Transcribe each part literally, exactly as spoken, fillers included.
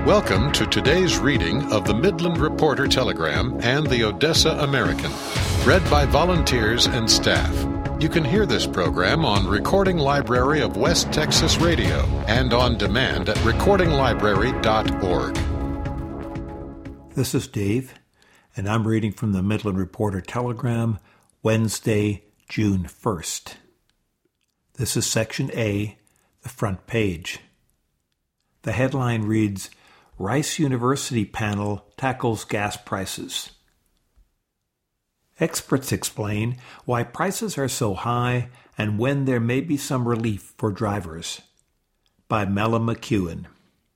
Welcome to today's reading of the Midland Reporter Telegram and the Odessa American, read by volunteers and staff. You can hear this program on Recording Library of West Texas Radio and on demand at recording library dot org. This is Dave, and I'm reading from the Midland Reporter Telegram, Wednesday, June first. This is Section A, the front page. The headline reads, Rice University Panel Tackles Gas Prices. Experts explain why prices are so high and when there may be some relief for drivers. By Mella McEwen.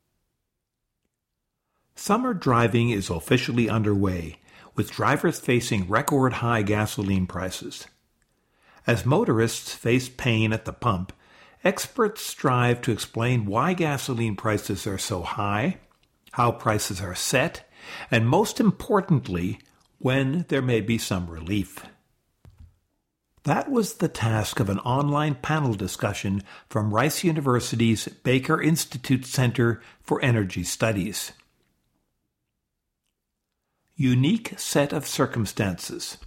Summer driving is officially underway, with drivers facing record-high gasoline prices. As motorists face pain at the pump, experts strive to explain why gasoline prices are so high, how prices are set, and most importantly, when there may be some relief. That was the task of an online panel discussion from Rice University's Baker Institute Center for Energy Studies. Unique set of circumstances.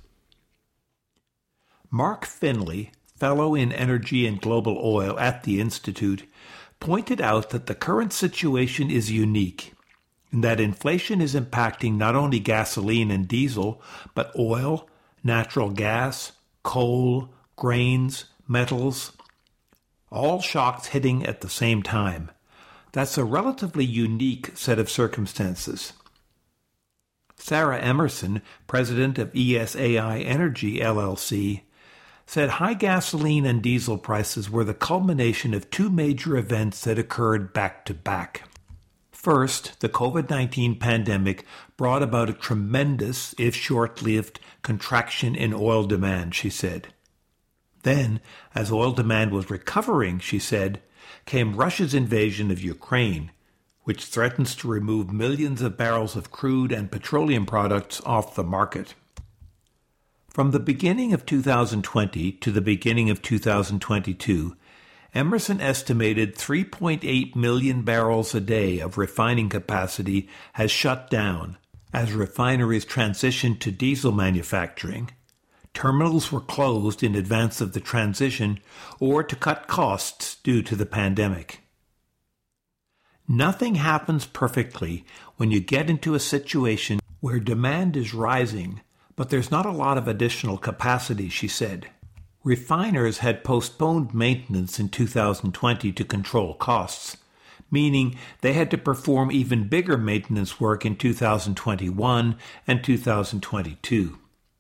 Mark Finley, fellow in energy and global oil at the Institute, pointed out that the current situation is unique, and that inflation is impacting not only gasoline and diesel, but oil, natural gas, coal, grains, metals, all shocks hitting at the same time. That's a relatively unique set of circumstances. Sarah Emerson, president of E S A I Energy, L L C, said high gasoline and diesel prices were the culmination of two major events that occurred back to back. First, the covid nineteen pandemic brought about a tremendous, if short-lived, contraction in oil demand, she said. Then, as oil demand was recovering, she said, came Russia's invasion of Ukraine, which threatens to remove millions of barrels of crude and petroleum products off the market. From the beginning of two thousand twenty to the beginning of two thousand twenty-two, Emerson estimated three point eight million barrels a day of refining capacity has shut down as refineries transitioned to diesel manufacturing. Terminals were closed in advance of the transition or to cut costs due to the pandemic. Nothing happens perfectly when you get into a situation where demand is rising, but there's not a lot of additional capacity, she said. Refiners had postponed maintenance in two thousand twenty to control costs, meaning they had to perform even bigger maintenance work in two thousand twenty-one and two thousand twenty-two.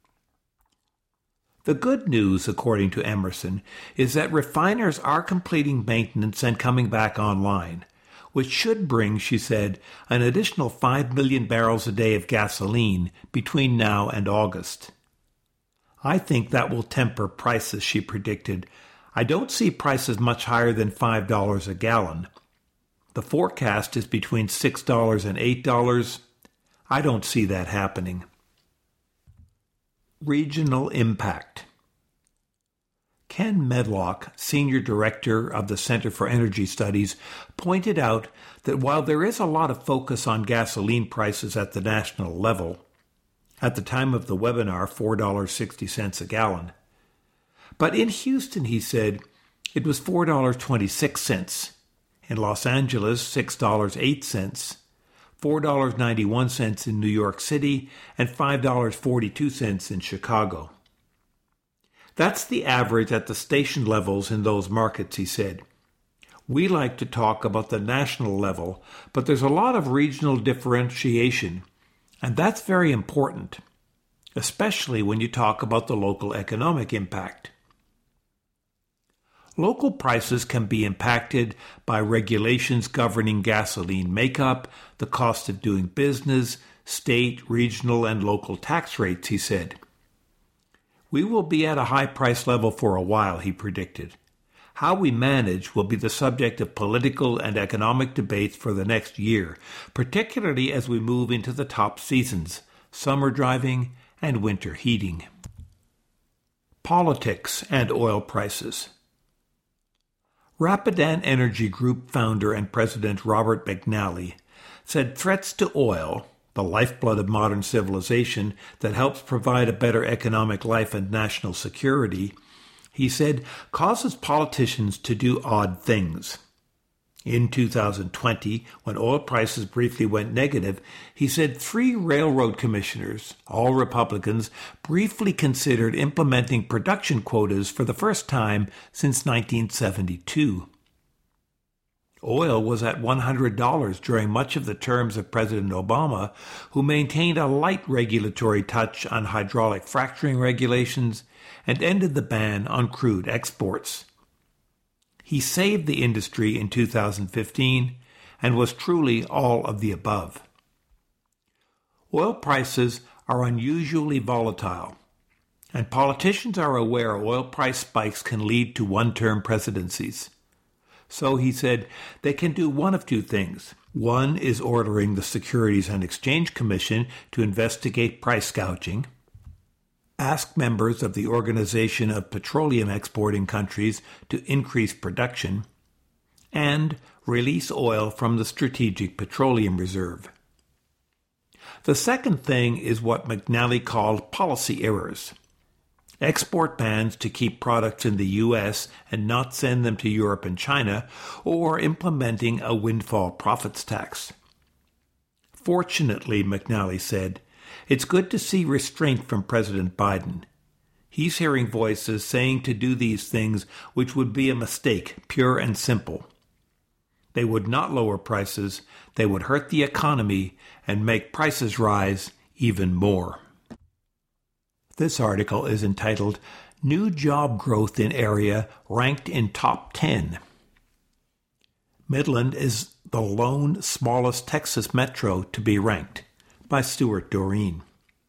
The good news, according to Emerson, is that refiners are completing maintenance and coming back online, which should bring, she said, an additional five million barrels a day of gasoline between now and August. I think that will temper prices, she predicted. I don't see prices much higher than five dollars a gallon. The forecast is between six dollars and eight dollars. I don't see that happening. Regional impact. Ken Medlock, Senior Director of the Center for Energy Studies, pointed out that while there is a lot of focus on gasoline prices at the national level, at the time of the webinar, four dollars and sixty cents a gallon. But in Houston, he said, it was four dollars and twenty-six cents. In Los Angeles, six dollars and eight cents. four dollars and ninety-one cents in New York City, and five dollars and forty-two cents in Chicago. That's the average at the station levels in those markets, he said. We like to talk about the national level, but there's a lot of regional differentiation. And that's very important, especially when you talk about the local economic impact. Local prices can be impacted by regulations governing gasoline makeup, the cost of doing business, state, regional, and local tax rates, he said. We will be at a high price level for a while, he predicted. How we manage will be the subject of political and economic debates for the next year, particularly as we move into the top seasons, summer driving and winter heating. Politics and oil prices. Rapidan Energy Group founder and President Robert McNally said threats to oil, the lifeblood of modern civilization that helps provide a better economic life and national security, he said, causes politicians to do odd things. In two thousand twenty, when oil prices briefly went negative, he said three railroad commissioners, all Republicans, briefly considered implementing production quotas for the first time since nineteen seventy-two. Oil was at one hundred dollars during much of the terms of President Obama, who maintained a light regulatory touch on hydraulic fracturing regulations and ended the ban on crude exports. He saved the industry in two thousand fifteen and was truly all of the above. Oil prices are unusually volatile, and politicians are aware oil price spikes can lead to one-term presidencies. So he said they can do one of two things. One is ordering the Securities and Exchange Commission to investigate price gouging, ask members of the Organization of Petroleum Exporting Countries to increase production, and release oil from the Strategic Petroleum Reserve. The second thing is what McNally called policy errors. Export bans to keep products in the U S and not send them to Europe and China, or implementing a windfall profits tax. Fortunately, McNally said, it's good to see restraint from President Biden. He's hearing voices saying to do these things which would be a mistake, pure and simple. They would not lower prices, they would hurt the economy and make prices rise even more. This article is entitled, New Job Growth in Area Ranked in Top ten. Midland is the lone smallest Texas metro to be ranked, by Stuart Doreen.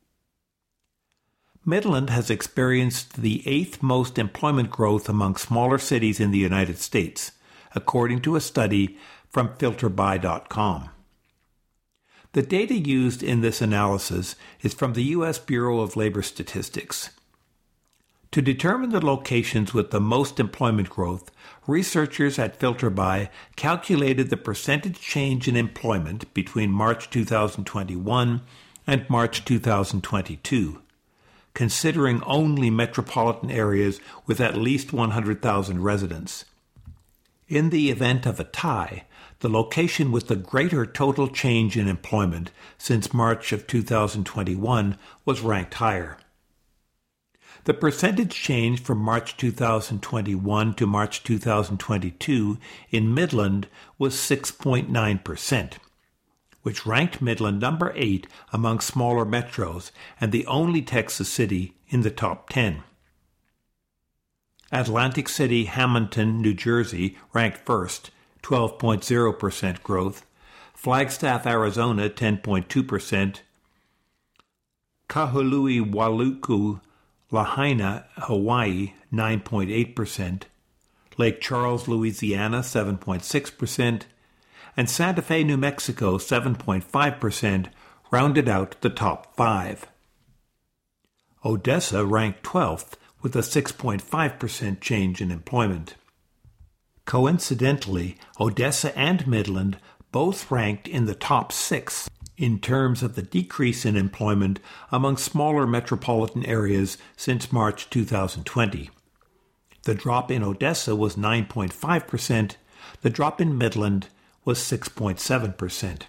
Midland has experienced the eighth most employment growth among smaller cities in the United States, according to a study from filterby dot com. The data used in this analysis is from the U S Bureau of Labor Statistics. To determine the locations with the most employment growth, researchers at FilterBy calculated the percentage change in employment between March two thousand twenty-one and March two thousand twenty-two, considering only metropolitan areas with at least one hundred thousand residents. In the event of a tie, the location with the greater total change in employment since March of two thousand twenty-one was ranked higher. The percentage change from March two thousand twenty-one to March two thousand twenty-two in Midland was six point nine percent, which ranked Midland number eight among smaller metros and the only Texas city in the top ten. Atlantic City, Hamilton, New Jersey ranked first, twelve point zero percent growth, Flagstaff, Arizona, ten point two percent, Kahului, Waluku, Lahaina, Hawaii, nine point eight percent, Lake Charles, Louisiana, seven point six percent, and Santa Fe, New Mexico, seven point five percent, rounded out the top five. Odessa ranked twelfth with a six point five percent change in employment. Coincidentally, Odessa and Midland both ranked in the top six in terms of the decrease in employment among smaller metropolitan areas since March two thousand twenty. The drop in Odessa was nine point five percent, the drop in Midland was six point seven percent.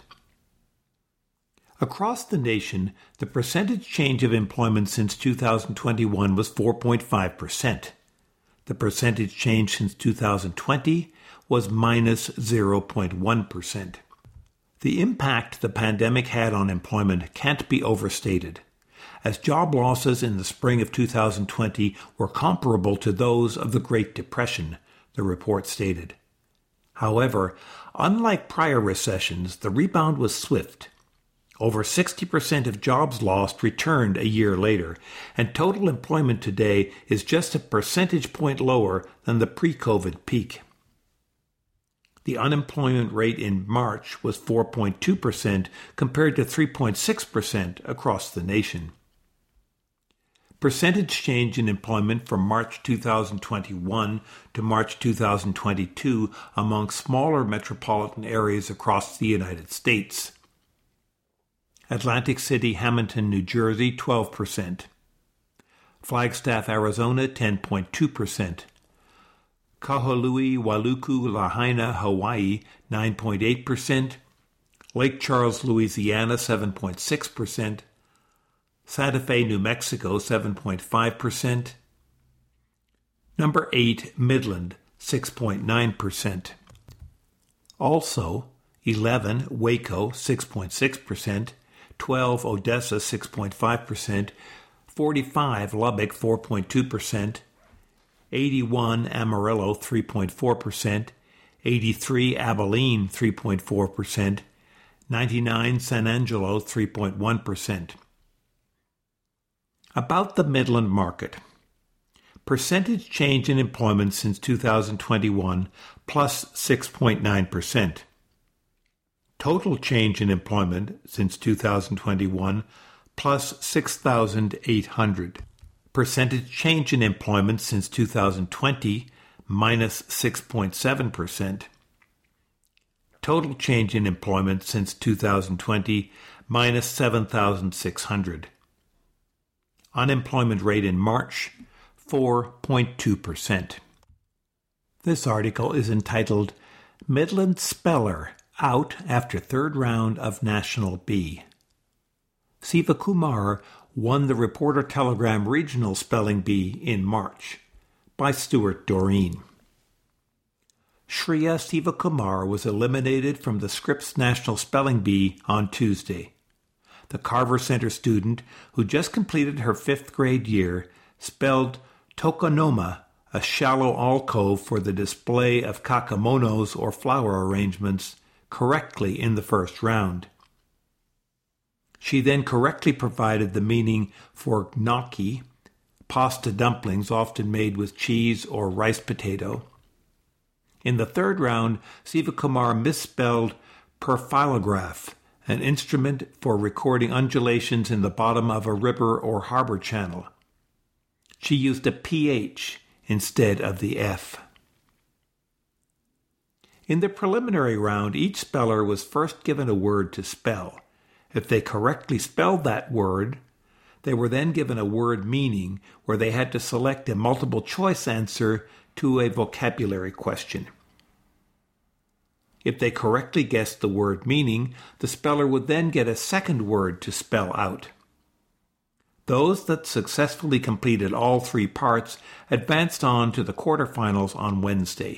Across the nation, the percentage change of employment since two thousand twenty-one was four point five percent. The percentage change since two thousand twenty was minus zero point one percent. The impact the pandemic had on employment can't be overstated, as job losses in the spring of two thousand twenty were comparable to those of the Great Depression, the report stated. However, unlike prior recessions, the rebound was swift. Over sixty percent of jobs lost returned a year later, and total employment today is just a percentage point lower than the pre-COVID peak. The unemployment rate in March was four point two percent compared to three point six percent across the nation. Percentage change in employment from March two thousand twenty-one to March two thousand twenty-two among smaller metropolitan areas across the United States. Atlantic City, Hamilton, New Jersey, twelve percent. Flagstaff, Arizona, ten point two percent. Kahului, Waluku, Lahaina, Hawaii, nine point eight percent. Lake Charles, Louisiana, seven point six percent. Santa Fe, New Mexico, seven point five percent. Number eight, Midland, six point nine percent. Also, eleven, Waco, six point six percent. twelve, Odessa, six point five percent. forty-five, Lubbock, four point two percent. eighty-one, Amarillo, three point four percent. eighty-three, Abilene, three point four percent. ninety-nine, San Angelo, three point one percent. About the Midland market. Percentage change in employment since two thousand twenty-one, plus six point nine percent. Total change in employment since two thousand twenty-one, plus six thousand eight hundred. Percentage change in employment since two thousand twenty, minus six point seven percent. Total change in employment since two thousand twenty, minus seven thousand six hundred. Unemployment rate in March, four point two percent. This article is entitled Midland Speller Out After Third Round of National B. Siva Kumar won the Reporter Telegram Regional Spelling Bee in March, by Stuart Doreen. Shreya Sivakumar was eliminated from the Scripps National Spelling Bee on Tuesday. The Carver Center student, who just completed her fifth grade year, spelled tokonoma, a shallow alcove for the display of kakemonos or flower arrangements, correctly in the first round. She then correctly provided the meaning for gnocchi, pasta dumplings often made with cheese or rice potato. In the third round, Sivakumar misspelled perfilograph, an instrument for recording undulations in the bottom of a river or harbor channel. She used a P H instead of the F. In the preliminary round, each speller was first given a word to spell. If they correctly spelled that word, they were then given a word meaning where they had to select a multiple-choice answer to a vocabulary question. If they correctly guessed the word meaning, the speller would then get a second word to spell out. Those that successfully completed all three parts advanced on to the quarterfinals on Wednesday.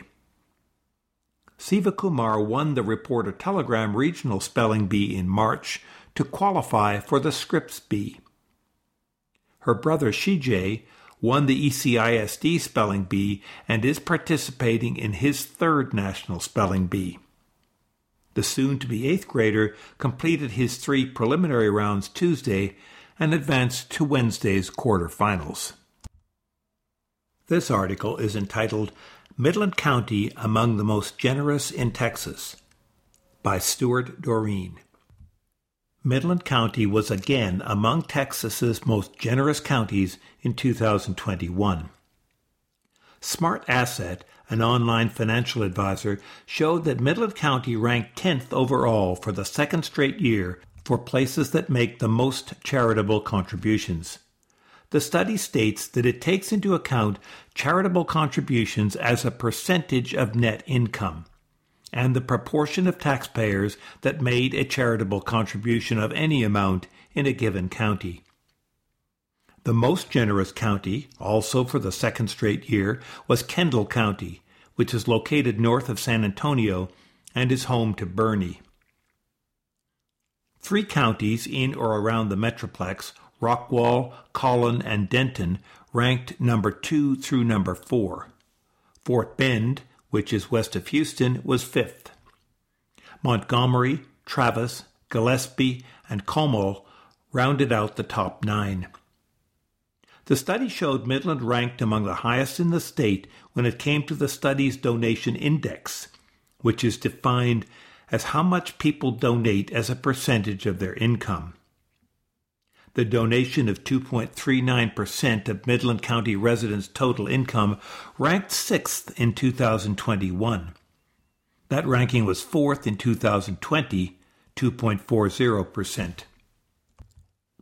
Sivakumar won the Reporter Telegram Regional Spelling Bee in March to qualify for the Scripps Bee. Her brother Shijay won the E C I S D Spelling Bee and is participating in his third National Spelling Bee. The soon-to-be eighth grader completed his three preliminary rounds Tuesday and advanced to Wednesday's quarterfinals. This article is entitled Midland County Among the Most Generous in Texas, by Stuart Doreen. Midland County was again among Texas's most generous counties in two thousand twenty-one. Smart Asset, an online financial advisor, showed that Midland County ranked tenth overall for the second straight year for places that make the most charitable contributions. The study states that it takes into account charitable contributions as a percentage of net income, and the proportion of taxpayers that made a charitable contribution of any amount in a given county. The most generous county, also for the second straight year, was Kendall County, which is located north of San Antonio and is home to Boerne. Three counties in or around the Metroplex, Rockwall, Collin, and Denton, ranked number two through number four. Fort Bend, which is west of Houston, was fifth. Montgomery, Travis, Gillespie, and Como rounded out the top nine. The study showed Midland ranked among the highest in the state when it came to the study's donation index, which is defined as how much people donate as a percentage of their income. The donation of two point three nine percent of Midland County residents' total income ranked sixth in two thousand twenty-one. That ranking was fourth in two thousand twenty, two point four zero percent.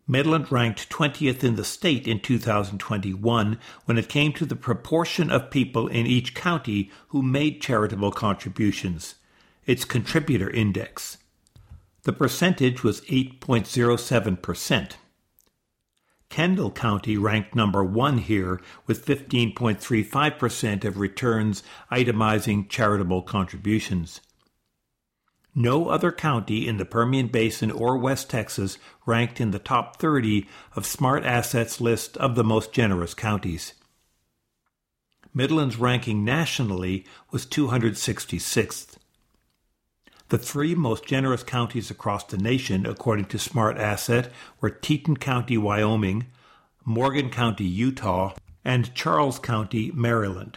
Midland ranked twentieth in the state in two thousand twenty-one when it came to the proportion of people in each county who made charitable contributions, its contributor index. The percentage was eight point zero seven percent. Kendall County ranked number one here with fifteen point three five percent of returns itemizing charitable contributions. No other county in the Permian Basin or West Texas ranked in the top thirty of Smart Assets' list of the most generous counties. Midland's ranking nationally was two hundred sixty-sixth. The three most generous counties across the nation, according to Smart Asset, were Teton County, Wyoming, Morgan County, Utah, and Charles County, Maryland.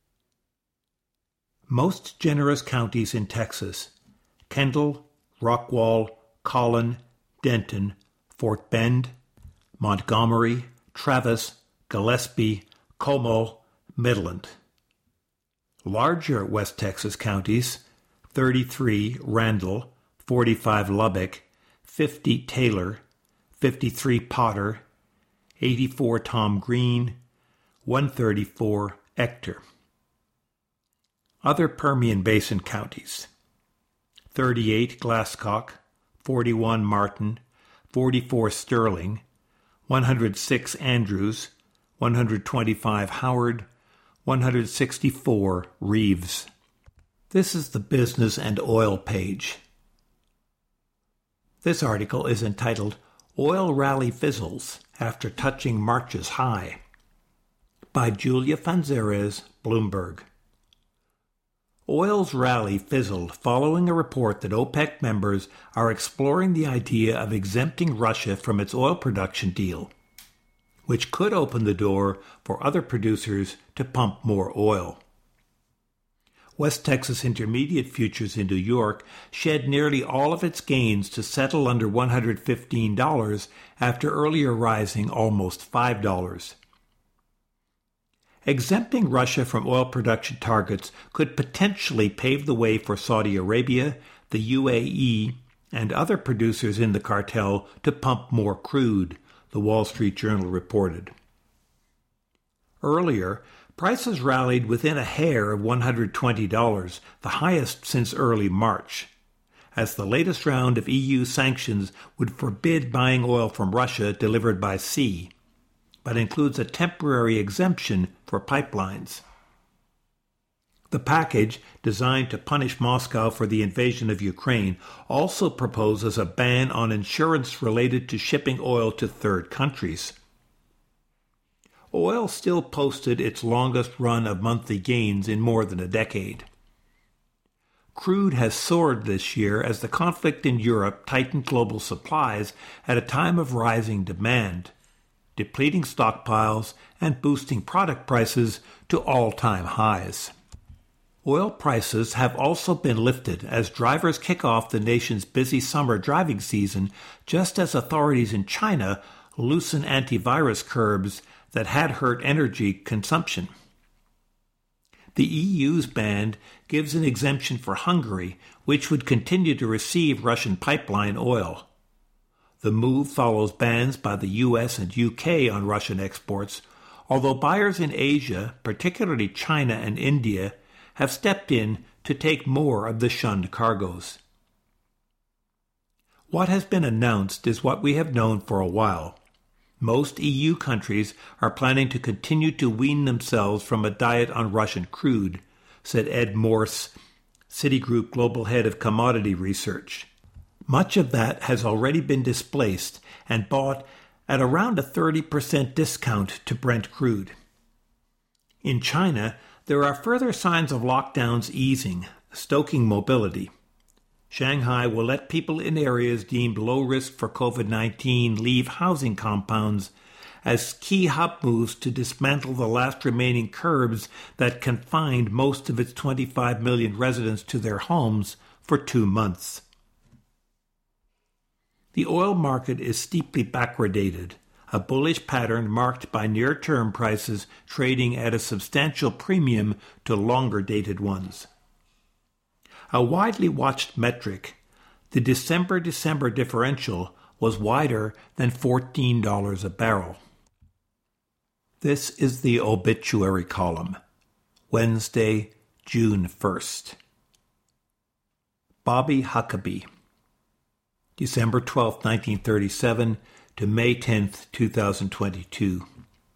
Most generous counties in Texas: Kendall, Rockwall, Collin, Denton, Fort Bend, Montgomery, Travis, Gillespie, Como, Midland. Larger West Texas counties: thirty-three Randall, forty-five Lubbock, fifty Taylor, fifty-three Potter, eighty-four Tom Green, one hundred thirty-four Ector. Other Permian Basin counties: thirty-eight Glasscock, forty-one Martin, forty-four Sterling, one hundred six Andrews, one hundred twenty-five Howard, one hundred sixty-four Reeves. This is the Business and Oil page. This article is entitled Oil Rally Fizzles After Touching March's High by Julia Fanzares, Bloomberg. Oil's rally fizzled following a report that OPEC members are exploring the idea of exempting Russia from its oil production deal, which could open the door for other producers to pump more oil. West Texas Intermediate futures in New York shed nearly all of its gains to settle under one hundred fifteen dollars after earlier rising almost five dollars. Exempting Russia from oil production targets could potentially pave the way for Saudi Arabia, the U A E, and other producers in the cartel to pump more crude, the Wall Street Journal reported. Earlier, prices rallied within a hair of one hundred twenty dollars, the highest since early March, as the latest round of E U sanctions would forbid buying oil from Russia delivered by sea, but includes a temporary exemption for pipelines. The package, designed to punish Moscow for the invasion of Ukraine, also proposes a ban on insurance related to shipping oil to third countries. Oil still posted its longest run of monthly gains in more than a decade. Crude has soared this year as the conflict in Europe tightened global supplies at a time of rising demand, depleting stockpiles and boosting product prices to all-time highs. Oil prices have also been lifted as drivers kick off the nation's busy summer driving season, just as authorities in China loosen antivirus curbs that had hurt energy consumption. The E U's ban gives an exemption for Hungary, which would continue to receive Russian pipeline oil. The move follows bans by the U S and U K on Russian exports, although buyers in Asia, particularly China and India, have stepped in to take more of the shunned cargoes. What has been announced is what we have known for a while. Most E U countries are planning to continue to wean themselves from a diet on Russian crude, said Ed Morse, Citigroup Global Head of Commodity Research. Much of that has already been displaced and bought at around a thirty percent discount to Brent crude. In China, there are further signs of lockdowns easing, stoking mobility. Shanghai will let people in areas deemed low risk for COVID nineteen leave housing compounds as key hub moves to dismantle the last remaining curbs that confined most of its twenty-five million residents to their homes for two months. The oil market is steeply backwardated, a bullish pattern marked by near-term prices trading at a substantial premium to longer-dated ones. A widely watched metric, the December-December differential, was wider than fourteen dollars a barrel. This is the obituary column. Wednesday, June first. Bobby Huckabee, December twelfth, nineteen thirty-seven to May tenth, two thousand twenty-two.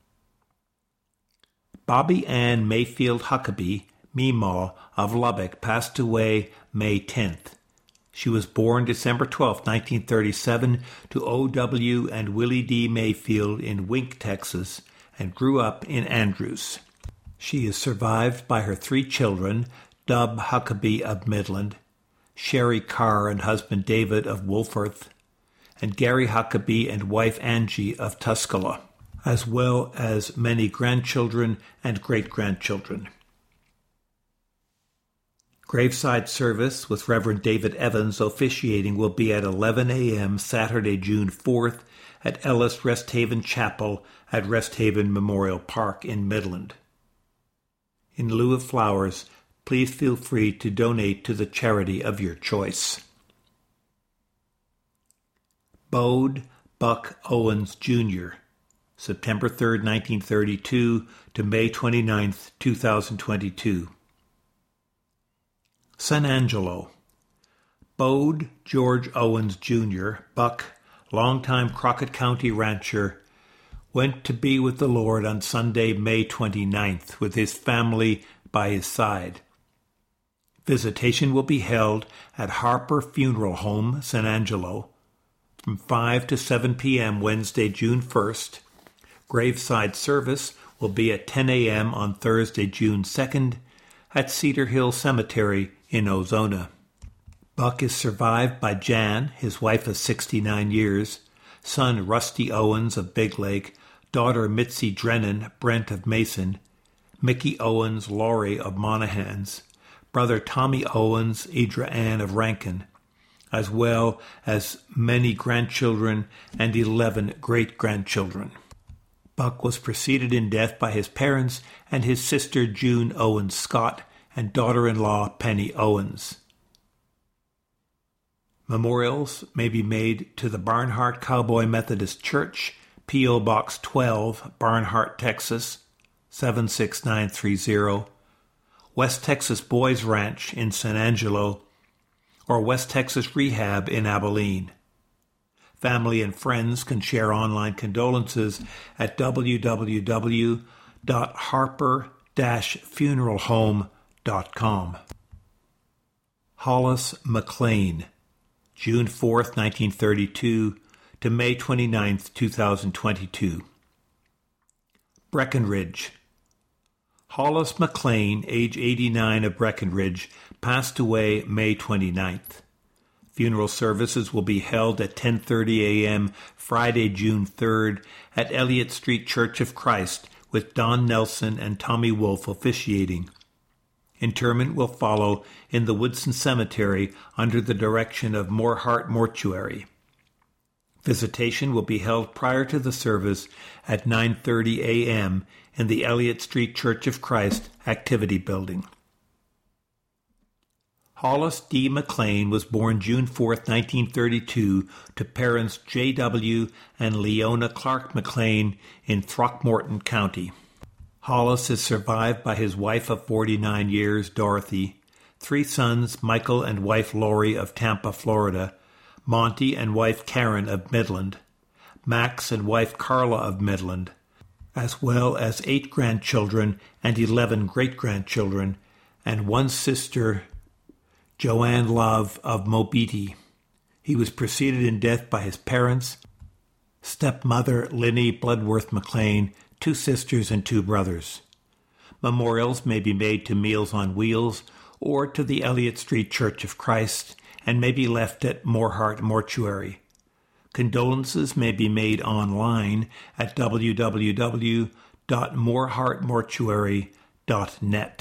Bobby Ann Mayfield Huckabee, Meemaw, of Lubbock, passed away May tenth. She was born December twelfth, nineteen thirty-seven to O W and Willie D. Mayfield in Wink, Texas, and grew up in Andrews. She is survived by her three children, Dub Huckabee of Midland, Sherry Carr and husband David of Wolforth, and Gary Huckabee and wife Angie of Tuscola, as well as many grandchildren and great-grandchildren. Graveside service with Reverend David Evans officiating will be at eleven a.m. Saturday, June fourth at Ellis Rest Haven Chapel at Rest Haven Memorial Park in Midland. In lieu of flowers, please feel free to donate to the charity of your choice. Bode Buck Owens, Junior, September third, nineteen thirty-two to May twenty-ninth, two thousand twenty-two. San Angelo. Bode George Owens, Junior, Buck, longtime Crockett County rancher, went to be with the Lord on Sunday, May twenty-ninth, with his family by his side. Visitation will be held at Harper Funeral Home, San Angelo, from five to seven p.m. Wednesday, June first. Graveside service will be at ten a.m. on Thursday, June second, at Cedar Hill Cemetery in Ozona. Buck is survived by Jan, his wife of sixty-nine years, son Rusty Owens of Big Lake, daughter Mitzi Drennan, Brent of Mason, Mickey Owens, Laurie of Monahans, brother Tommy Owens, Idra Ann of Rankin, as well as many grandchildren and eleven great-grandchildren. Buck was preceded in death by his parents and his sister June Owens Scott and daughter-in-law Penny Owens. Memorials may be made to the Barnhart Cowboy Methodist Church, P O. Box twelve, Barnhart, Texas, seven six nine three zero, West Texas Boys Ranch in San Angelo, or West Texas Rehab in Abilene. Family and friends can share online condolences at w w w dot harper dash funeral home dot com. Hollis McLean, June fourth, nineteen thirty-two to May twenty-ninth, two thousand twenty-two. Breckenridge. Hollis McLean, age eighty-nine, of Breckenridge, passed away May twenty-ninth. Funeral services will be held at ten thirty a.m. Friday, June third at Elliott Street Church of Christ, with Don Nelson and Tommy Wolfe officiating. Interment will follow in the Woodson Cemetery under the direction of Moorhart Mortuary. Visitation will be held prior to the service at nine thirty a.m. in the Elliott Street Church of Christ Activity Building. Hollis D. McLean was born June fourth, nineteen thirty-two, to parents J W and Leona Clark McLean in Throckmorton County. Hollis is survived by his wife of forty-nine years, Dorothy, three sons, Michael and wife Lori of Tampa, Florida, Monty and wife Karen of Midland, Max and wife Carla of Midland, as well as eight grandchildren and eleven great-grandchildren, and one sister, Joanne Love of Mobeetie. He was preceded in death by his parents, stepmother Linnie Bloodworth McLean, two sisters and two brothers. Memorials may be made to Meals on Wheels or to the Elliott Street Church of Christ and may be left at Moorhart Mortuary. Condolences may be made online at w w w dot moorhart mortuary dot net.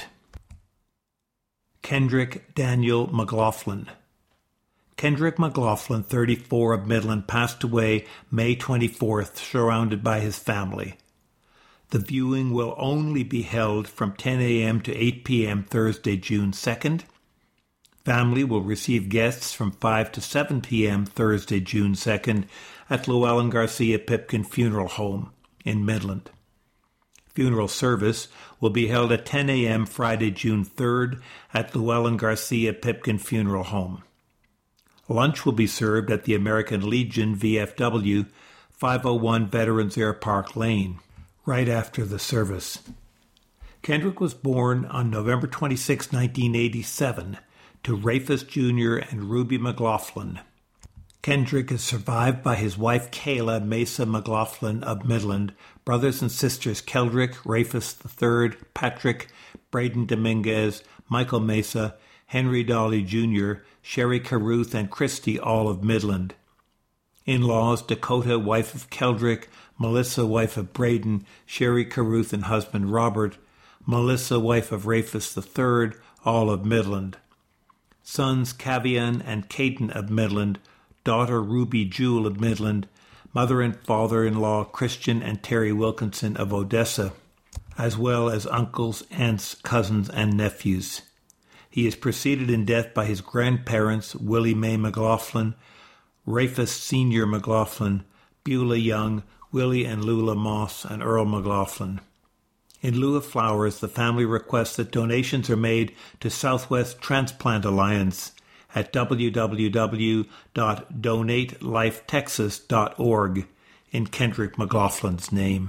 Kendrick Daniel McLaughlin. Kendrick McLaughlin, thirty-four, of Midland, passed away May twenty-fourth, surrounded by his family. The viewing will only be held from ten a.m. to eight p.m. Thursday, June second. Family will receive guests from five to seven p.m. Thursday, June second at Llewellyn Garcia Pipkin Funeral Home in Midland. Funeral service will be held at ten a.m. Friday, June third at Llewellyn Garcia Pipkin Funeral Home. Lunch will be served at the American Legion V F W, five oh one Veterans Air Park Lane, right after the service. Kendrick was born on November twenty-sixth, nineteen eighty-seven, to Rafus Junior and Ruby McLaughlin. Kendrick is survived by his wife Kayla Mesa McLaughlin of Midland, brothers and sisters Keldrick, Rafus the third, Patrick, Braden Dominguez, Michael Mesa, Henry Dolly Junior, Sherry Caruth, and Christy, all of Midland. In-laws Dakota, wife of Keldrick, Melissa, wife of Braden, Sherry Caruth and husband Robert, Melissa, wife of Rafus the third, all of Midland. Sons Cavian and Caden of Midland, daughter Ruby Jewel of Midland, mother and father-in-law Christian and Terry Wilkinson of Odessa, as well as uncles, aunts, cousins, and nephews. He is preceded in death by his grandparents Willie Mae McLaughlin, Rafus Senior McLaughlin, Beulah Young, Willie and Lula Moss, and Earl McLaughlin. In lieu of flowers, the family requests that donations are made to Southwest Transplant Alliance at w w w dot donate life texas dot org in Kendrick McLaughlin's name.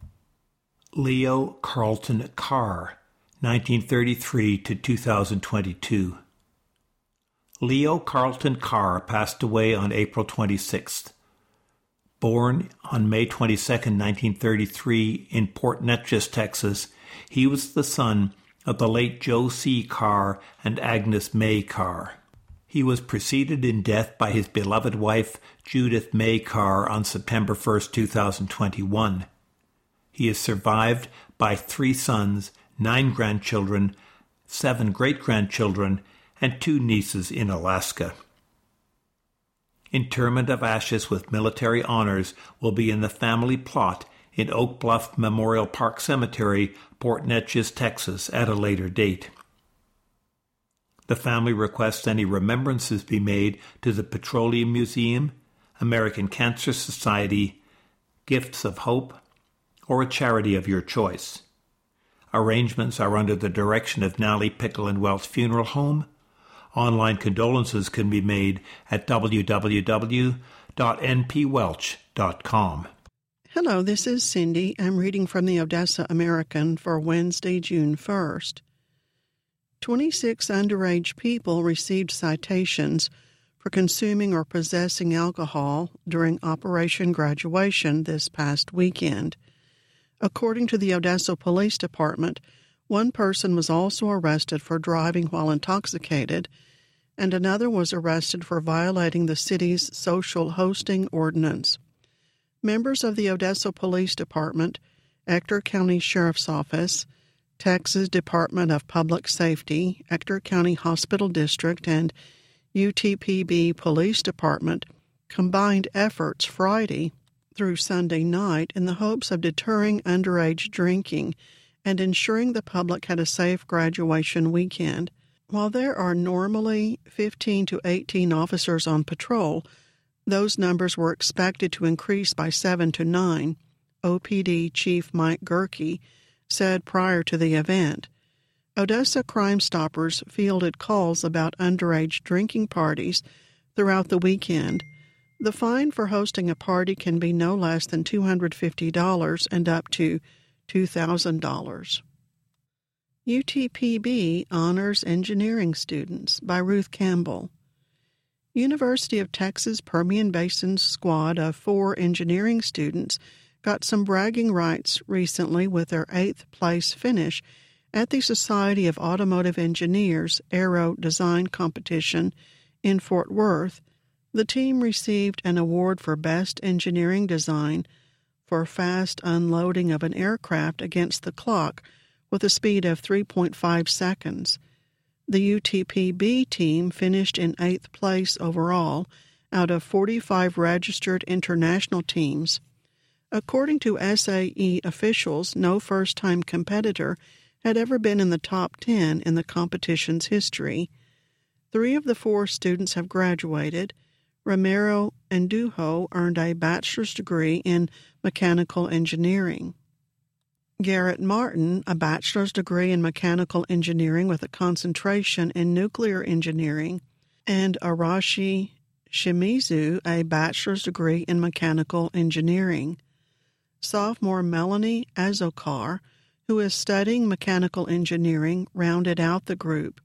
Leo Carlton Carr, nineteen thirty-three to two thousand twenty-two. Leo Carlton Carr passed away on April twenty-sixth. Born on May twenty-second, nineteen thirty-three in Port Neches, Texas, he was the son of the late Joe C. Carr and Agnes May Carr. He was preceded in death by his beloved wife, Judith May Carr, on September first, two thousand twenty-one. He is survived by three sons, nine grandchildren, seven great-grandchildren, and two nieces in Alaska. Interment of ashes with military honors will be in the family plot in Oak Bluff Memorial Park Cemetery, Port Neches, Texas, at a later date. The family requests any remembrances be made to the Petroleum Museum, American Cancer Society, Gifts of Hope, or a charity of your choice. Arrangements are under the direction of Nally Pickle and Welch Funeral Home. Online condolences can be made at w w w dot n p welch dot com. Hello, this is Cindy. I'm reading from the Odessa American for Wednesday, June first. twenty-six underage people received citations for consuming or possessing alcohol during Operation Graduation this past weekend. According to the Odessa Police Department, one person was also arrested for driving while intoxicated, and another was arrested for violating the city's social hosting ordinance. Members of the Odessa Police Department, Ector County Sheriff's Office, Texas Department of Public Safety, Ector County Hospital District, and U T P B Police Department combined efforts Friday through Sunday night in the hopes of deterring underage drinking and ensuring the public had a safe graduation weekend. While there are normally fifteen to eighteen officers on patrol, those numbers were expected to increase by seven to nine, O P D Chief Mike Gerke said prior to the event. Odessa Crime Stoppers fielded calls about underage drinking parties throughout the weekend. The fine for hosting a party can be no less than two hundred fifty dollars and up to two thousand dollars. U T P B honors engineering students by Ruth Campbell. University of Texas Permian Basin's squad of four engineering students got some bragging rights recently with their eighth place finish at the Society of Automotive Engineers Aero Design Competition in Fort Worth. The team received an award for Best Engineering Design for fast unloading of an aircraft against the clock with a speed of three point five seconds. The U T P B team finished in eighth place overall out of forty-five registered international teams. According to S A E officials, no first-time competitor had ever been in the top ten in the competition's history. Three of the four students have graduated. Romero Andujo earned a bachelor's degree in mechanical engineering. Garrett Martin, a bachelor's degree in mechanical engineering with a concentration in nuclear engineering, and Arashi Shimizu, a bachelor's degree in mechanical engineering. Sophomore Melanie Azokar, who is studying mechanical engineering, rounded out the group.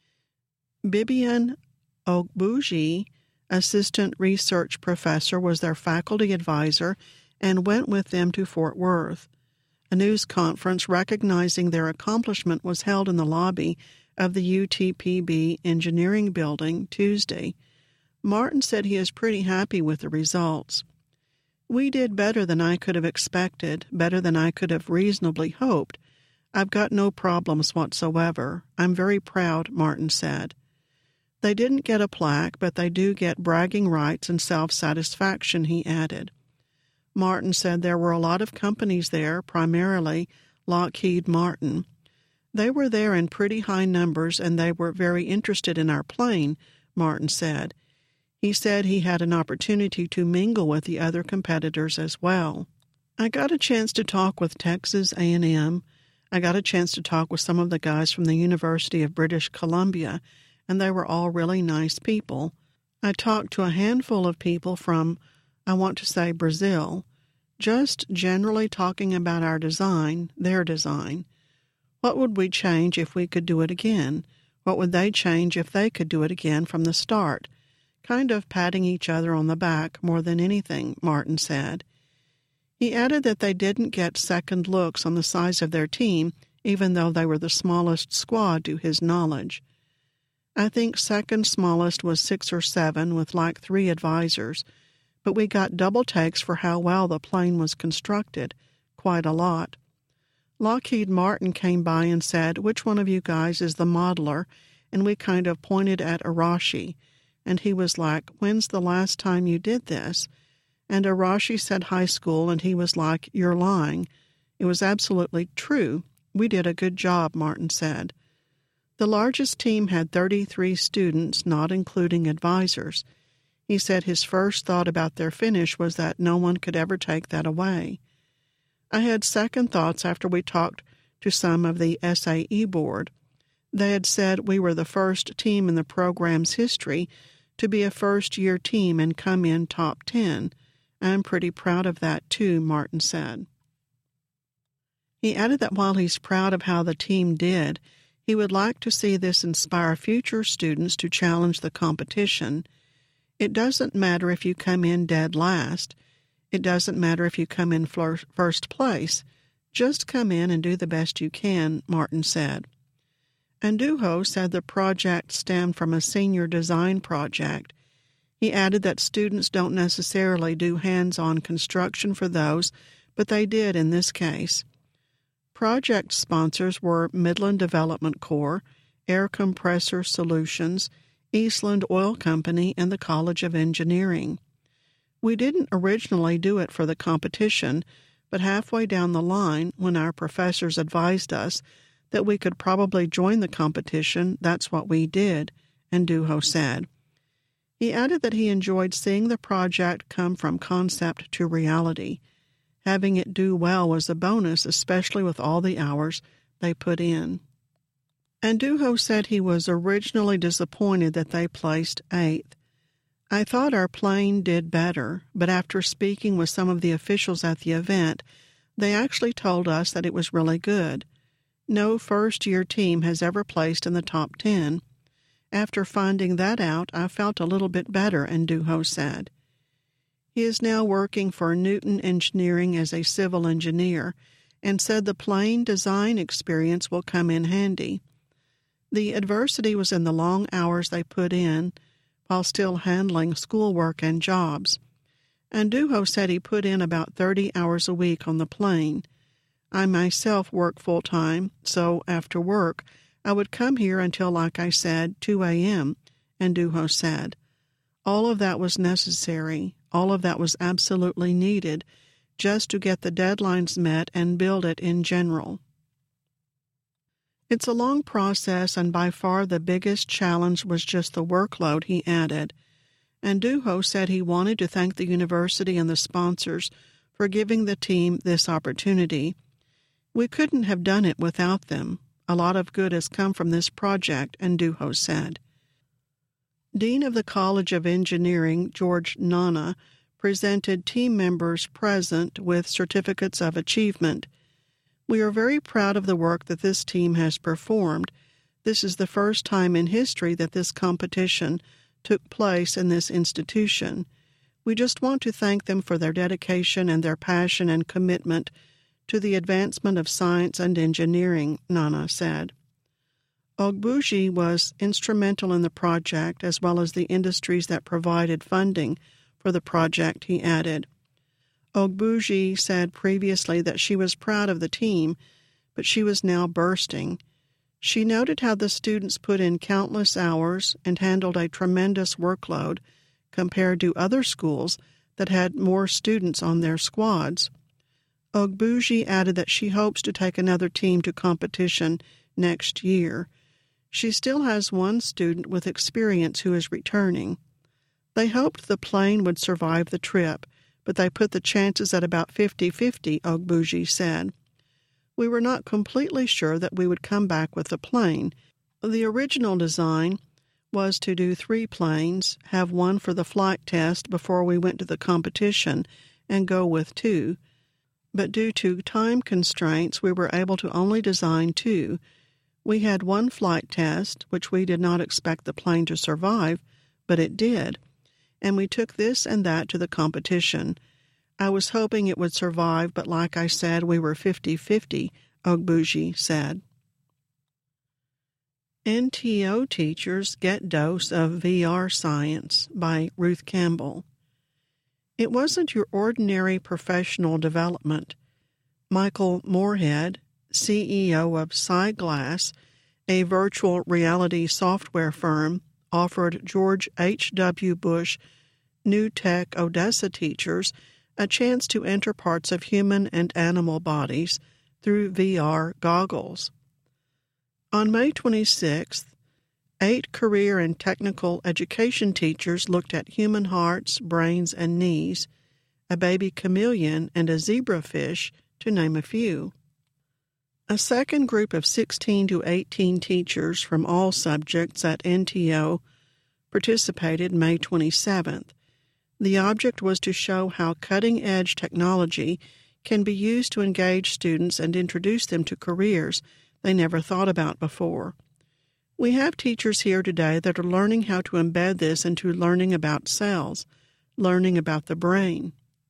Bibian Ogbuji, assistant research professor, was their faculty advisor and went with them to Fort Worth. A news conference recognizing their accomplishment was held in the lobby of the U T P B Engineering Building Tuesday. Martin said he is pretty happy with the results. "We did better than I could have expected, better than I could have reasonably hoped. I've got no problems whatsoever. I'm very proud," Martin said. They didn't get a plaque, but they do get bragging rights and self-satisfaction, he added. Martin said there were a lot of companies there, primarily Lockheed Martin. They were there in pretty high numbers, and they were very interested in our plane, Martin said. He said he had an opportunity to mingle with the other competitors as well. I got a chance to talk with Texas A and M. I got a chance to talk with some of the guys from the University of British Columbia, and they were all really nice people. I talked to a handful of people from, I want to say, Brazil, just generally talking about our design, their design. What would we change if we could do it again? What would they change if they could do it again from the start? Kind of patting each other on the back more than anything, Martin said. He added that they didn't get second looks on the size of their team, even though they were the smallest squad to his knowledge. I think second smallest was six or seven with like three advisors, but we got double takes for how well the plane was constructed, quite a lot. Lockheed Martin came by and said, "Which one of you guys is the modeler?" And we kind of pointed at Arashi, and he was like, "When's the last time you did this?" And Arashi said high school, and he was like, "You're lying." It was absolutely true. We did a good job, Martin said. The largest team had thirty-three students, not including advisors. He said his first thought about their finish was that no one could ever take that away. I had second thoughts after we talked to some of the S A E board. They had said we were the first team in the program's history to be a first-year team and come in top ten. I'm pretty proud of that, too, Martin said. He added that while he's proud of how the team did, he would like to see this inspire future students to challenge the competition. It doesn't matter if you come in dead last. It doesn't matter if you come in first place. Just come in and do the best you can, Martin said. Andujo said the project stemmed from a senior design project. He added that students don't necessarily do hands-on construction for those, but they did in this case. Project sponsors were Midland Development Corps, Air Compressor Solutions, Eastland Oil Company, and the College of Engineering. We didn't originally do it for the competition, but halfway down the line, when our professors advised us that we could probably join the competition, that's what we did, Andujo said. He added that he enjoyed seeing the project come from concept to reality. Having it do well was a bonus, especially with all the hours they put in. Andujo said he was originally disappointed that they placed eighth. I thought our plane did better, but after speaking with some of the officials at the event, they actually told us that it was really good. No first-year team has ever placed in the top ten. After finding that out, I felt a little bit better, Andujo said. He is now working for Newton Engineering as a civil engineer and said the plane design experience will come in handy. The adversity was in the long hours they put in while still handling schoolwork and jobs. Andujo said he put in about thirty hours a week on the plane. I myself work full-time, so after work, I would come here until, like I said, two a.m., Andujo said. All of that was necessary. All of that was absolutely needed just to get the deadlines met and build it in general. It's a long process, and by far the biggest challenge was just the workload, he added. And Duho said he wanted to thank the university and the sponsors for giving the team this opportunity. We couldn't have done it without them. A lot of good has come from this project, and Duho said. Dean of the College of Engineering, George Nana, presented team members present with certificates of achievement. We are very proud of the work that this team has performed. This is the first time in history that this competition took place in this institution. We just want to thank them for their dedication and their passion and commitment to the advancement of science and engineering, Nana said. Ogbuji was instrumental in the project as well as the industries that provided funding for the project, he added. Ogbuji said previously that she was proud of the team, but she was now bursting. She noted how the students put in countless hours and handled a tremendous workload compared to other schools that had more students on their squads. Ogbuji added that she hopes to take another team to competition next year. She still has one student with experience who is returning. They hoped the plane would survive the trip, but they put the chances at about fifty-fifty, Ogbuji said. We were not completely sure that we would come back with the plane. The original design was to do three planes, have one for the flight test before we went to the competition, and go with two. But due to time constraints, we were able to only design two. We had one flight test, which we did not expect the plane to survive, but it did, and we took this and that to the competition. I was hoping it would survive, but like I said, we were fifty-fifty, Ogbuji said. N T O teachers get dose of V R science by Ruth Campbell. It wasn't your ordinary professional development. Michael Moorhead, C E O of SciGlass, a virtual reality software firm, offered George H W Bush New Tech Odessa teachers a chance to enter parts of human and animal bodies through V R goggles. On May twenty-sixth, eight career and technical education teachers looked at human hearts, brains, and knees, a baby chameleon, and a zebrafish, to name a few. A second group of sixteen to eighteen teachers from all subjects at N T O participated May twenty-seventh. The object was to show how cutting-edge technology can be used to engage students and introduce them to careers they never thought about before. We have teachers here today that are learning how to embed this into learning about cells, learning about the brain.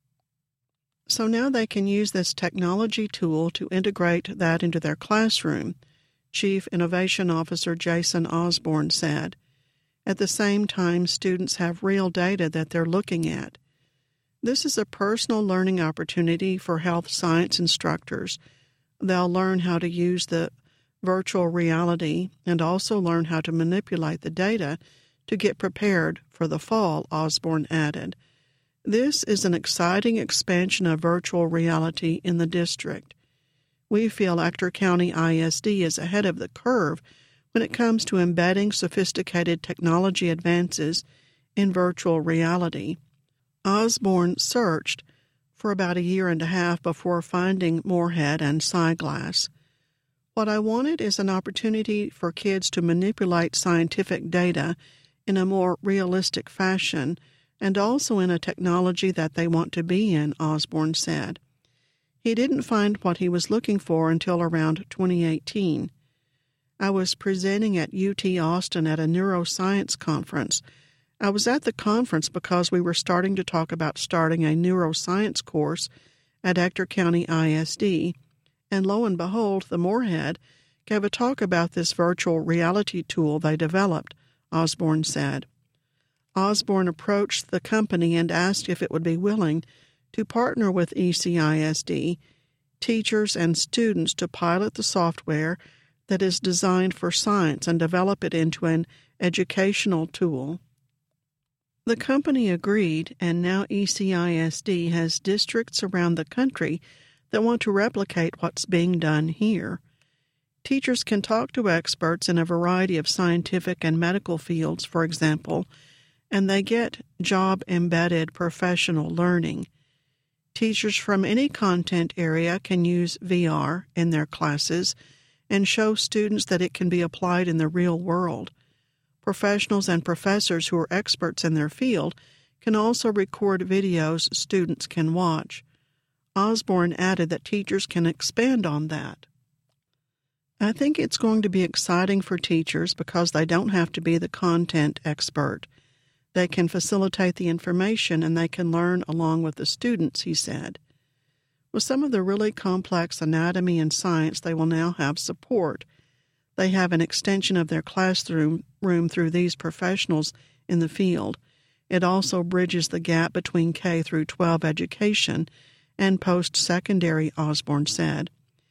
So now they can use this technology tool to integrate that into their classroom, Chief Innovation Officer Jason Osborne said. At the same time, students have real data that they're looking at. This is a personal learning opportunity for health science instructors. They'll learn how to use the virtual reality and also learn how to manipulate the data to get prepared for the fall, Osborne added. This is an exciting expansion of virtual reality in the district. We feel Ector County I S D is ahead of the curve when it comes to embedding sophisticated technology advances in virtual reality. Osborne searched for about a year and a half before finding Moorhead and SciGlass. What I wanted is an opportunity for kids to manipulate scientific data in a more realistic fashion and also in a technology that they want to be in, Osborne said. He didn't find what he was looking for until around twenty eighteen. I was presenting at U T Austin at a neuroscience conference. I was at the conference because we were starting to talk about starting a neuroscience course at Ector County I S D, and lo and behold, the Moorhead gave a talk about this virtual reality tool they developed, Osborne said. Osborne approached the company and asked if it would be willing to partner with E C I S D, teachers and students to pilot the software that is designed for science and develop it into an educational tool. The company agreed, and now E C I S D has districts around the country that want to replicate what's being done here. Teachers can talk to experts in a variety of scientific and medical fields, for example, and they get job-embedded professional learning. Teachers from any content area can use V R in their classes and show students that it can be applied in the real world. Professionals and professors who are experts in their field can also record videos students can watch. Osborne added that teachers can expand on that. I think it's going to be exciting for teachers because they don't have to be the content expert. They can facilitate the information and they can learn along with the students, he said. With some of the really complex anatomy and science, they will now have support. They have an extension of their classroom room through these professionals in the field. It also bridges the gap between K through twelve education and post-secondary, Osborne said.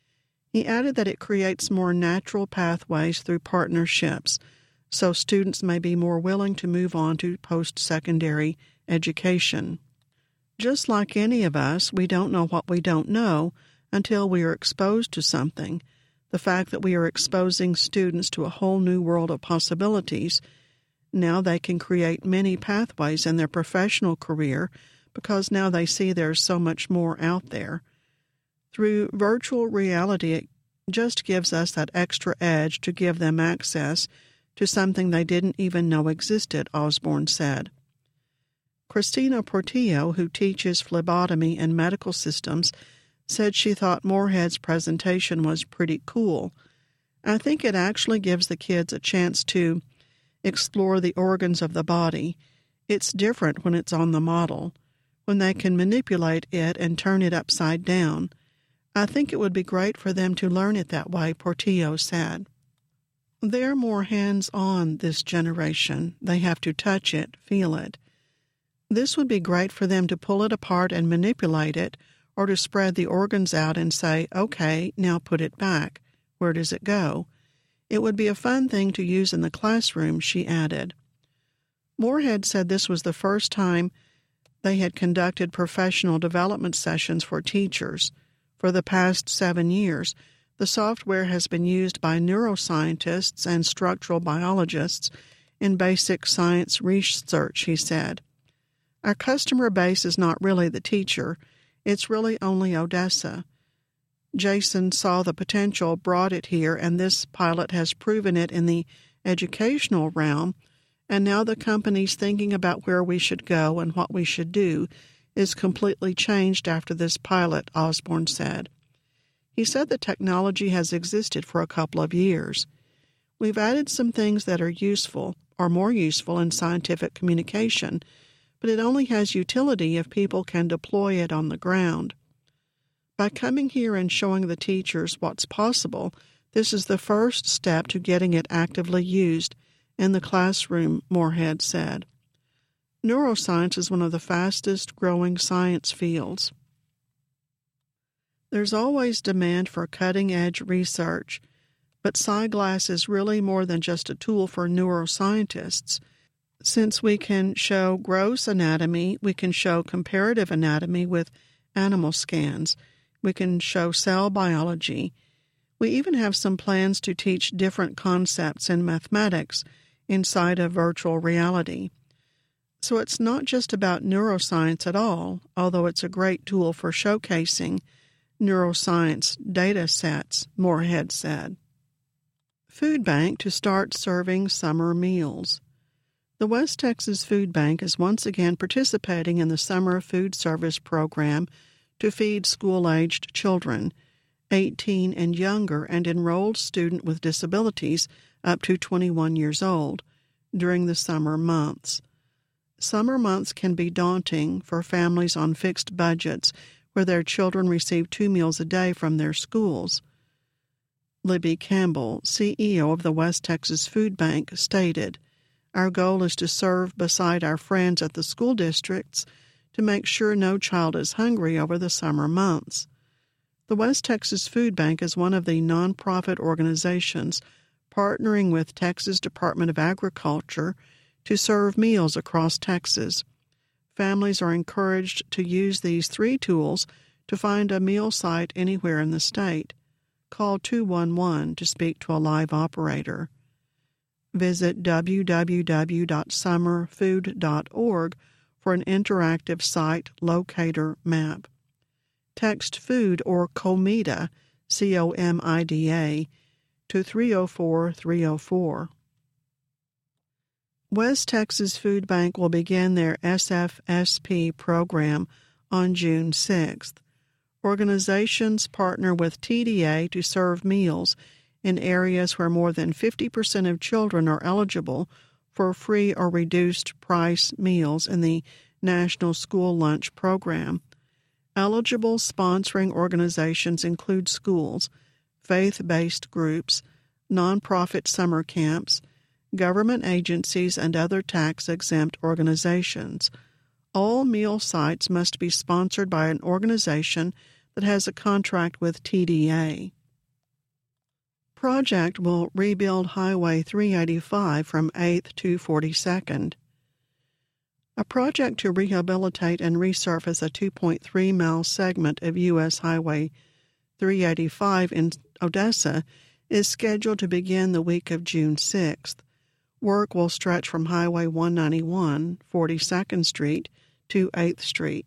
He added that it creates more natural pathways through partnerships, so students may be more willing to move on to post-secondary education. Just like any of us, we don't know what we don't know until we are exposed to something. The fact that we are exposing students to a whole new world of possibilities, now they can create many pathways in their professional career because now they see there's so much more out there. Through virtual reality, it just gives us that extra edge to give them access to something they didn't even know existed, Osborne said. Christina Portillo, who teaches phlebotomy and medical systems, said she thought Moorhead's presentation was pretty cool. I think it actually gives the kids a chance to explore the organs of the body. It's different when it's on the model, when they can manipulate it and turn it upside down. I think it would be great for them to learn it that way, Portillo said. They're more hands-on this generation. They have to touch it, feel it. This would be great for them to pull it apart and manipulate it, or to spread the organs out and say, okay, now put it back. Where does it go? It would be a fun thing to use in the classroom, she added. Moorhead said this was the first time they had conducted professional development sessions for teachers. For the past seven years, the software has been used by neuroscientists and structural biologists in basic science research, he said. Our customer base is not really the teacher. It's really only Odessa. Jason saw the potential, brought it here, and this pilot has proven it in the educational realm, and now the company's thinking about where we should go and what we should do is completely changed after this pilot, Osborne said. He said the technology has existed for a couple of years. We've added some things that are useful, or more useful in scientific communication, but it only has utility if people can deploy it on the ground. By coming here and showing the teachers what's possible, this is the first step to getting it actively used in the classroom, Moorhead said. Neuroscience is one of the fastest-growing science fields. There's always demand for cutting-edge research, but SciGlass is really more than just a tool for neuroscientists. Since we can show gross anatomy, we can show comparative anatomy with animal scans. We can show cell biology. We even have some plans to teach different concepts in mathematics inside of virtual reality. So it's not just about neuroscience at all, although it's a great tool for showcasing neuroscience data sets, Moorhead said. Food Bank to start serving summer meals. The West Texas Food Bank is once again participating in the summer food service program to feed school-aged children, eighteen and younger, and enrolled student with disabilities up to twenty-one years old, during the summer months. Summer months can be daunting for families on fixed budgets where their children receive two meals a day from their schools. Libby Campbell, C E O of the West Texas Food Bank, stated, "Our goal is to serve beside our friends at the school districts to make sure no child is hungry over the summer months." The West Texas Food Bank is one of the nonprofit organizations partnering with Texas Department of Agriculture to serve meals across Texas. Families are encouraged to use these three tools to find a meal site anywhere in the state. call two one one to speak to a live operator. Visit w w w dot summer food dot org for an interactive site locator map. Text food or COMIDA, C O M I D A, to three oh four three oh four. West Texas Food Bank will begin their S F S P program on June sixth. Organizations partner with T D A to serve meals in areas where more than fifty percent of children are eligible for free or reduced price meals in the National School Lunch Program. Eligible sponsoring organizations include schools, faith-based groups, nonprofit summer camps, government agencies, and other tax-exempt organizations. All meal sites must be sponsored by an organization that has a contract with T D A. Project will rebuild Highway three eighty-five from eighth to forty-second. A project to rehabilitate and resurface a two point three mile segment of U S Highway three eighty-five in Odessa is scheduled to begin the week of June sixth. Work will stretch from Highway one ninety-one, forty-second Street, to eighth Street.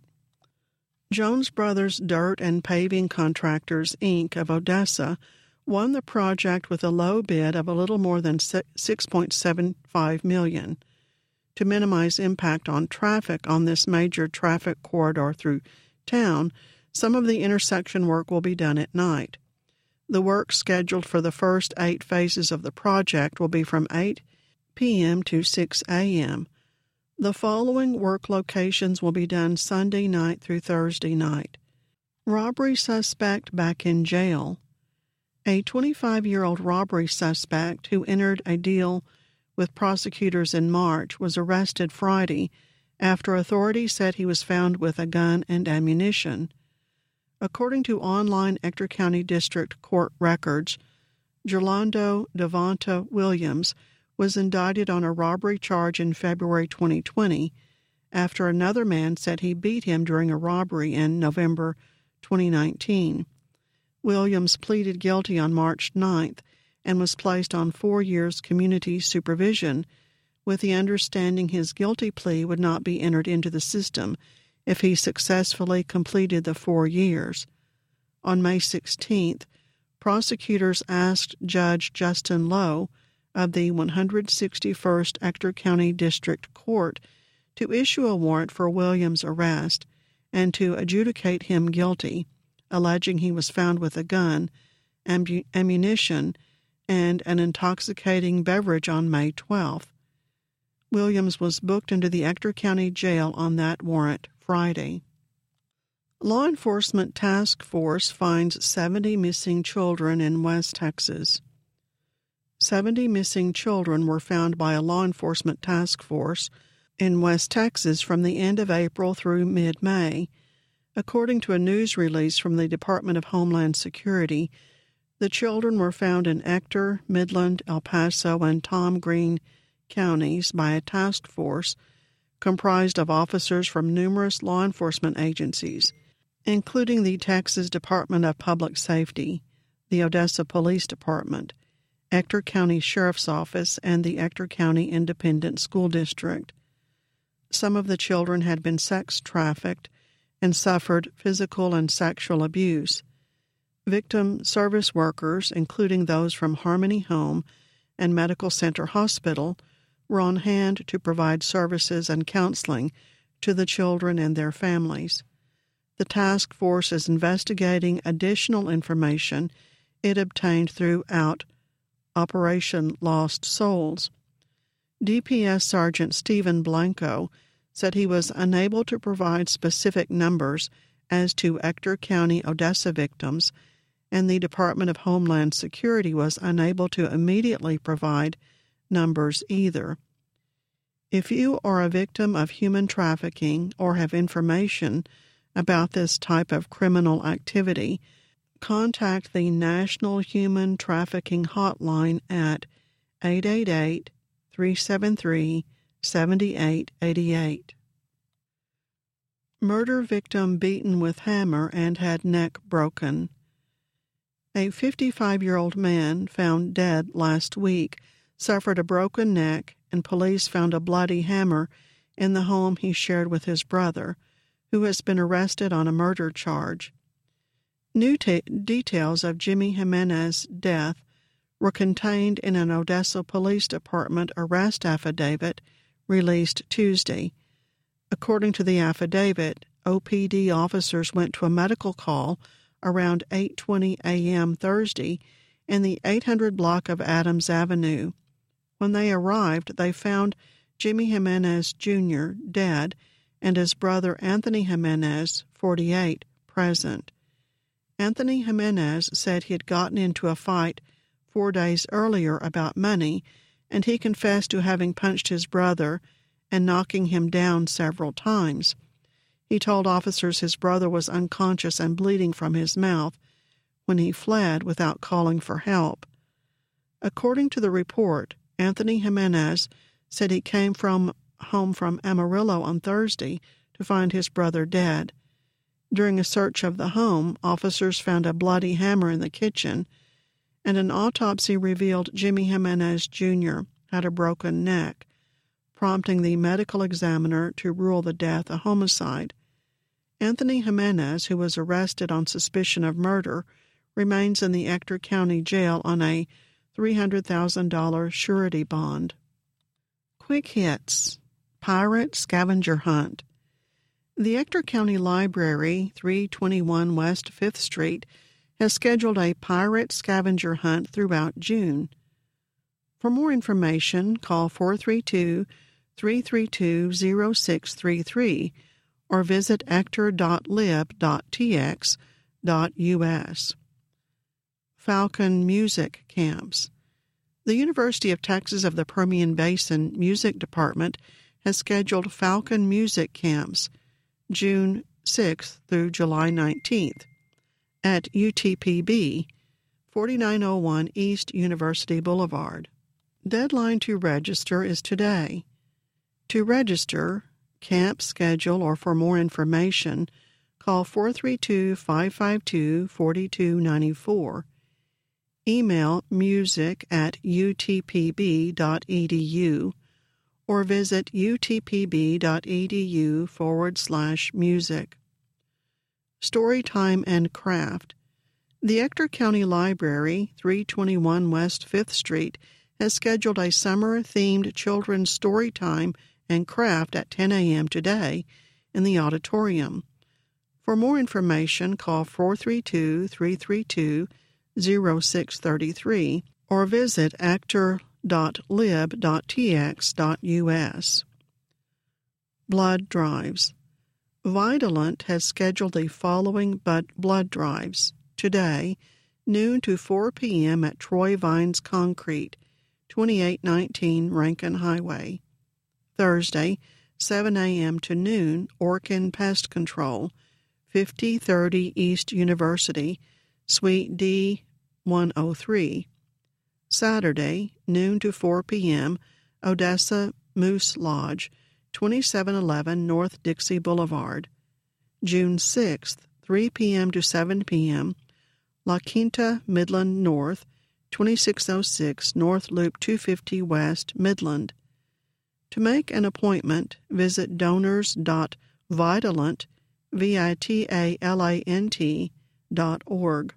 Jones Brothers Dirt and Paving Contractors, Incorporated of Odessa won the project with a low bid of a little more than six point seven five million dollars. To minimize impact on traffic on this major traffic corridor through town, some of the intersection work will be done at night. The work scheduled for the first eight phases of the project will be from eight p.m. to six a.m. The following work locations will be done Sunday night through Thursday night. Robbery suspect back in jail. A twenty-five-year-old robbery suspect who entered a deal with prosecutors in March was arrested Friday after authorities said he was found with a gun and ammunition. According to online Ector County District Court records, Gerlando Devonta Williams was indicted on a robbery charge in February twenty twenty after another man said he beat him during a robbery in November twenty nineteen. Williams pleaded guilty on March ninth and was placed on four years community supervision with the understanding his guilty plea would not be entered into the system if he successfully completed the four years. On May sixteenth, prosecutors asked Judge Justin Lowe of the one hundred sixty-first Ector County District Court to issue a warrant for Williams' arrest and to adjudicate him guilty, alleging he was found with a gun, ambu- ammunition, and an intoxicating beverage on May twelfth. Williams was booked into the Ector County Jail on that warrant Friday. Law Enforcement Task Force finds seventy missing children in West Texas. seventy missing children were found by a law enforcement task force in West Texas from the end of April through mid-May. According to a news release from the Department of Homeland Security, the children were found in Ector, Midland, El Paso, and Tom Green counties by a task force comprised of officers from numerous law enforcement agencies, including the Texas Department of Public Safety, the Odessa Police Department, Ector County Sheriff's Office, and the Ector County Independent School District. Some of the children had been sex trafficked and suffered physical and sexual abuse. Victim service workers, including those from Harmony Home and Medical Center Hospital, were on hand to provide services and counseling to the children and their families. The task force is investigating additional information it obtained throughout Operation Lost Souls. D P S Sergeant Stephen Blanco said he was unable to provide specific numbers as to Ector County Odessa victims, and the Department of Homeland Security was unable to immediately provide numbers either. If you are a victim of human trafficking or have information about this type of criminal activity, contact the National Human Trafficking Hotline at eight eight eight, three seven three, seven eight eight eight. Murder victim beaten with hammer and had neck broken. A fifty-five-year-old man found dead last week suffered a broken neck, and police found a bloody hammer in the home he shared with his brother, who has been arrested on a murder charge. New ta- details of Jimmy Jimenez's death were contained in an Odessa Police Department arrest affidavit released Tuesday. According to the affidavit, O P D officers went to a medical call around eight twenty a.m. Thursday in the eight hundred block of Adams Avenue. When they arrived, they found Jimmy Jimenez Junior dead and his brother Anthony Jimenez, forty-eight, present. Anthony Jimenez said he had gotten into a fight four days earlier about money, and he confessed to having punched his brother and knocking him down several times. He told officers his brother was unconscious and bleeding from his mouth when he fled without calling for help. According to the report, Anthony Jimenez said he came from home from Amarillo on Thursday to find his brother dead. During a search of the home, officers found a bloody hammer in the kitchen, and an autopsy revealed Jimmy Jimenez Junior had a broken neck, prompting the medical examiner to rule the death a homicide. Anthony Jimenez, who was arrested on suspicion of murder, remains in the Ector County Jail on a three hundred thousand dollars surety bond. Quick hits. Pirate Scavenger Hunt. The Ector County Library, three twenty-one West fifth Street, has scheduled a pirate scavenger hunt throughout June. For more information, call four three two, three three two, zero six three three or visit ector dot lib dot t x dot u s. Falcon Music Camps. The University of Texas of the Permian Basin Music Department has scheduled Falcon Music Camps June sixth through July nineteenth at U T P B, forty-nine oh one East University Boulevard. Deadline to register is today. To register, camp schedule, or for more information, call four three two, five five two, four two nine four. Email music at u t p b dot e d u or visit utpb.edu forward slash music. Storytime and Craft. The Ector County Library, three twenty-one West fifth Street, has scheduled a summer-themed children's storytime and craft at ten a.m. today in the auditorium. For more information, call four three two, three three two, zero six three three or visit ector dot lib dot t x dot u s. Blood drives. Vitalant has scheduled the following blood drives today, noon to four p.m. at Troy Vines Concrete, twenty-eight nineteen Rankin Highway. Thursday, seven a.m. to noon, Orkin Pest Control, fifty thirty East University, Suite D one oh three. Saturday, noon to four p.m., Odessa Moose Lodge, twenty-seven eleven North Dixie Boulevard. June sixth, three p.m. to seven p.m., La Quinta Midland North, twenty-six oh six North Loop two fifty West, Midland. To make an appointment, visit donors dot vitalant, V I T A L A N T, dot org.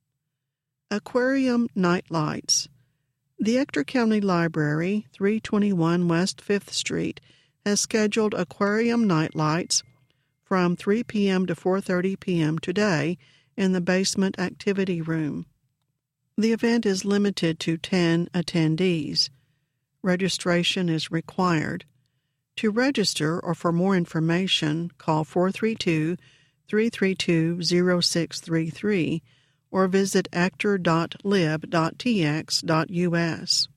Aquarium Nightlights. The Ector County Library, three twenty-one West fifth Street, has scheduled aquarium nightlights from three p.m. to four thirty p.m. today in the basement activity room. The event is limited to ten attendees. Registration is required. To register or for more information, call four three two, three three two, zero six three three or visit ector dot lib dot t x dot u s.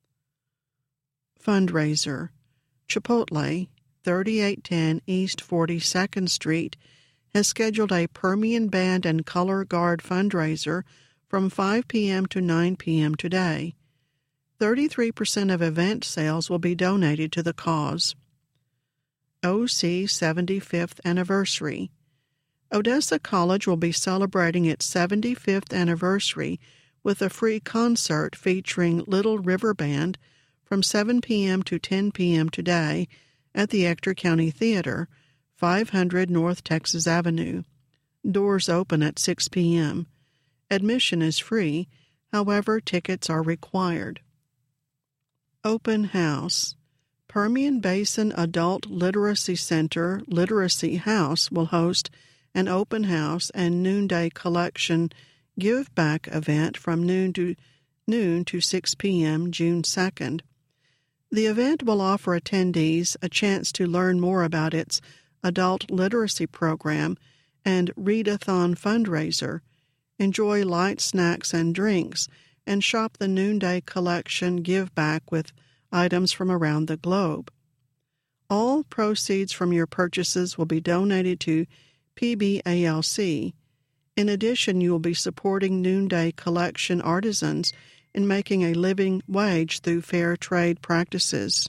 Fundraiser. Chipotle, thirty-eight ten East forty-second Street, has scheduled a Permian Band and Color Guard fundraiser from five p.m. to nine p.m. today. thirty-three percent of event sales will be donated to the cause. O C seventy-fifth Anniversary. Odessa College will be celebrating its seventy-fifth anniversary with a free concert featuring Little River Band from seven p.m. to ten p.m. today at the Ector County Theater, five hundred North Texas Avenue. Doors open at six p.m. Admission is free, however, tickets are required. Open House. Permian Basin Adult Literacy Center Literacy House will host an open house and noonday collection give back event from noon to noon to six p.m. June second. The event will offer attendees a chance to learn more about its adult literacy program and readathon fundraiser, enjoy light snacks and drinks, and shop the noonday collection give back with items from around the globe. All proceeds from your purchases will be donated to P B A L C. In addition, you will be supporting noonday collection artisans in making a living wage through fair trade practices.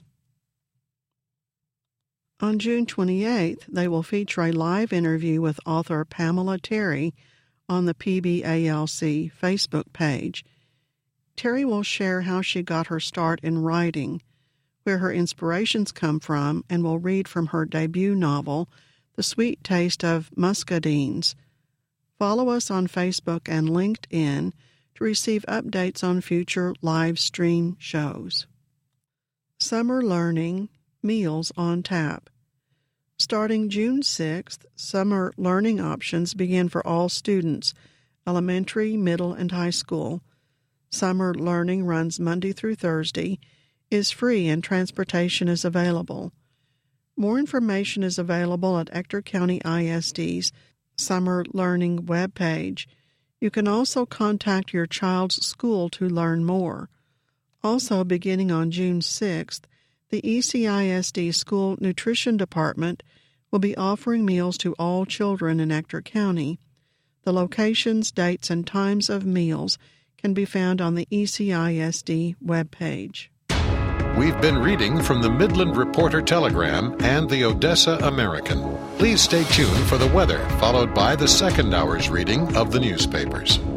On June twenty-eighth, they will feature a live interview with author Pamela Terry on the P B A L C Facebook page. Terry will share how she got her start in writing, where her inspirations come from, and will read from her debut novel, The Sweet Taste of Muscadines. Follow us on Facebook and LinkedIn to receive updates on future live stream shows. Summer Learning Meals on Tap. Starting June sixth, summer learning options begin for all students, elementary, middle, and high school. Summer learning runs Monday through Thursday, is free, and transportation is available. More information is available at Ector County I S D's Summer Learning webpage. You can also contact your child's school to learn more. Also, beginning on June sixth, the E C I S D School Nutrition Department will be offering meals to all children in Ector County. The locations, dates, and times of meals can be found on the E C I S D webpage. We've been reading from the Midland Reporter Telegram and the Odessa American. Please stay tuned for the weather, followed by the second hour's reading of the newspapers.